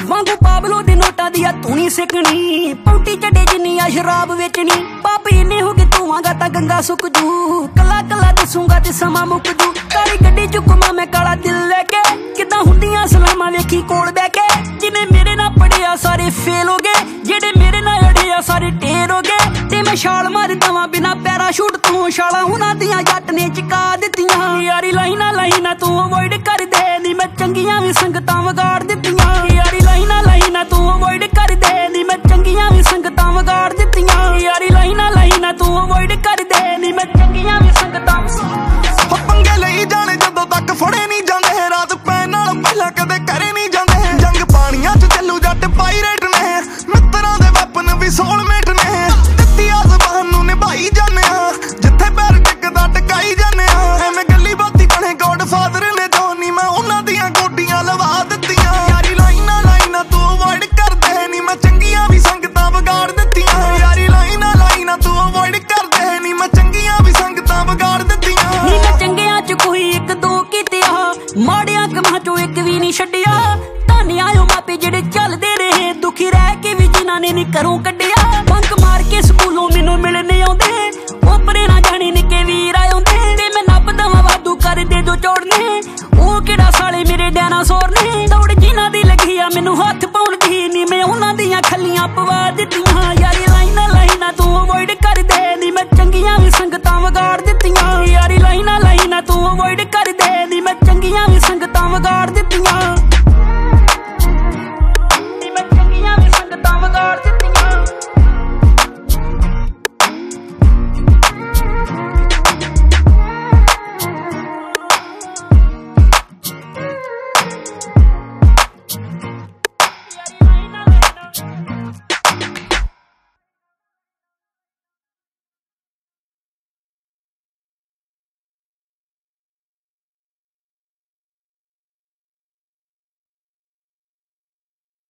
ਵਾਂਗੂ ਪਾਬਲੋ ਦੇ ਨੋਟਾਂ ਦੀ ਆ ਤੂੰ ਨੀ ਸਿੱਕਣੀ। ਪੌਂਟੀ ਚੱਡੇ ਜਿੰਨੀ ਆ ਸ਼ਰਾਬ ਵੇਚਣੀ। ਪਾਪੀ ਇੰਨੇ ਹੋ ਕੇ ਧੂਆਂਗਾ ਤਾਂ ਗੰਗਾ ਸੁੱਕ ਜੂ। ਕੱਲਾ ਕੱਲਾ ਦੱਸੂਗਾ ਤੇ ਸਮਾਂ ਮੁੱਕ ਜੂ। ਕਾਲੀ ਗੱਡੀ ਚ ਘੁੰਮਾਂ ਮੈਂ ਕਾਲਾ ਦਿਲ ਲੈ ਕੇ। ਕਿੱਦਾਂ ਹੁੰਦੀਆਂ ਸਲਾਮਾਂ ਵੇਖੀ ਕੋਲ ਬਹਿ ਕੇ। ਜਿਹਨੇ ਮੇਰੇ ਨਾਲ ਪੜਿਆ ਸਾਰੇ ਫੇਲ ਹੋ ਗਏ। ਜਿਹੜੇ ਮੇਰੇ ਨਾਲ ਅੜਿਆ ਸਾਰੇ ਟੇਰ ਹੋ ਗਏ। ਤੇ ਮੈਂ ਛਾਲ ਮਾਰ ਦਵਾਂ ਬਿਨਾ ਪੈਰਾਸ਼ੂਟ ਤੋਂ। ਛਾਲਾਂ ਉਹਨਾਂ ਦੀਆਂ ਜੱਟ ਨੇ ਚੁਕਾ ਦਿੱਤੀਆਂ। ਯਾਰੀ ਲਾਈਨਾਂ ਤੂੰ ਅਵੋਇਡ ਕਰ ਦੇ ਨੀ ਮੈਂ ਚੰਗੀਆਂ ਵੀ ਸੰਗਤਾਂ ਵਿਗਾੜ ਦਿੱਤੀਆਂ। ਯਾਰੀ ਲਾਈਨਾਂ ਤੂੰ ਅਵੋਇਡ ਕਰ ਦੇ ਨੀ ਮੈਂ ਚੰਗੀਆਂ ਵੀ ਸੰਗਤਾਂ ਵਿਗਾੜ ਦਿੱਤੀਆਂ। ਯਾਰੀ ਲਾਈਨਾਂ ਤੂੰ ਅਵੋਇਡ ਕਰ ਦੇ ਨੀ ਮੈਂ ਚੰਗੀਆਂ ਵੀ ਸੰਗਤਾਂ। ਹੋ ਪੰਗੇ ਲਈ ਜਾਣੇ ਜਦੋਂ ਤੱਕ ਫੜੇ ਨਹੀਂ ਜਾਂਦੇ। ਰਾਤ ਪੈਣ ਨਾਲ ਪਹਿਲਾਂ ਕਦੇ ਕਰੇ ਨਹੀਂ ਜਾਂਦੇ। ਜੰਗ ਪਾਣੀਆਂ ਚ ਚੱਲੂ ਜੱਟ ਪਾਇਰੇਟ ਨੇ। ਮਿੱਤਰਾਂ ਦੇ ਵੈਪਨ ਵੀ ਸੋਲਮੇਟ ਨੇ। ਦਿੱਤੀ ਆ ਜ਼ਬਾਨ ਨੂੰ ਨਿਭਾਈ ਜਾਂਦੇ ਆ। ਜਿੱਥੇ ਪੈਰ ਟਿਕਦਾ ਟਿਕਾਈ ਜਾਂਦੇ ਆ। ਐਵੇਂ ਗੱਲੀ ਬਾਤੀ ਬਣੇ ਗੋਡ ਫਾਦਰ ਨੇ ਦੋਨੀ। ਮੈਂ ਉਹਨਾਂ ਦੀਆਂ ਗੋਡੀਆਂ ਲਵਾ ਦਿੱਤੀਆਂ। ਯਾਰੀ ਲਾਈਨਾਂ ਤੂੰ ਅਵੋਇਡ ਕਰਦੇ ਨੀ ਮੈਂ ਚੰਗੀਆਂ ਵੀ ਸੰਗਤਾਂ ਵਿਗਾੜ ਦਿੱਤੀਆਂ। ਯਾਰੀ ਲਾਈਨਾਂ ਤੂੰ ਅਵੋਇਡ ਕਰਦੇ ਨੀ ਮੈਂ ਚੰਗੀਆਂ ਵੀ ਸੰਗਤਾਂ ਵਿਗਾੜ ਦਿੱਤੀਆਂ। ਨੀ ਮੈਂ ਚੰਗਿਆਂ ਚ ਕੋਈ ਇੱਕ ਦੋ ਕੀਤਿਆ। ਮਾੜਿਆਂ ਕੰਮਾਂ ਚੋਂ ਇੱਕ ਵੀ ਨਹੀਂ ਛੱਡਿਆ। ਧੰਨਿਆ ਓ ਮਾਪੇ ਜਿਹੜੇ ਚੱਲਦੇ ਰਹੇ। ਦੁਖੀ ਰਹਿ ਕੇ ਵੀ ਜਿਨ੍ਹਾਂ ਨੇ ਨੀ ਘਰੋਂ ਕੱਢਿਆ। ਬੰਕ ਮਾਰ ਕੇ ਸਕੂਲੋਂ ਮੈਨੂੰ ਮਿਲਣੇ ਆਉਂਦੇ। ਓਪਰੇ ਨਾ ਜਾਣੇ ਨਿੱਕੇ ਵੀਰ ਆਉਂਦੇ। ਤੇ ਮੈਂ ਨੱਪ ਦਵਾਂ ਵਾਧੂ ਕਰ ਦੇ ਜੋ ਚੋੜਨੇ। ਉਹ ਕਿਹੜਾ ਸਾਲੇ ਮੇਰੇ ਡਾਇਨਾਸੌਰ ਨੇ। ਦੌੜ ਜਿਨ੍ਹਾਂ ਦੀ ਲੱਗੀ ਆ ਮੈਨੂੰ ਹੱਥ ਪਾਉਣ ਦੀ ਨੀ ਮੈਂ ਉਹਨਾਂ ਦੀਆਂ ਖੱਲੀਆਂ ਪਵਾ ਦਿੱਤੀਆਂ।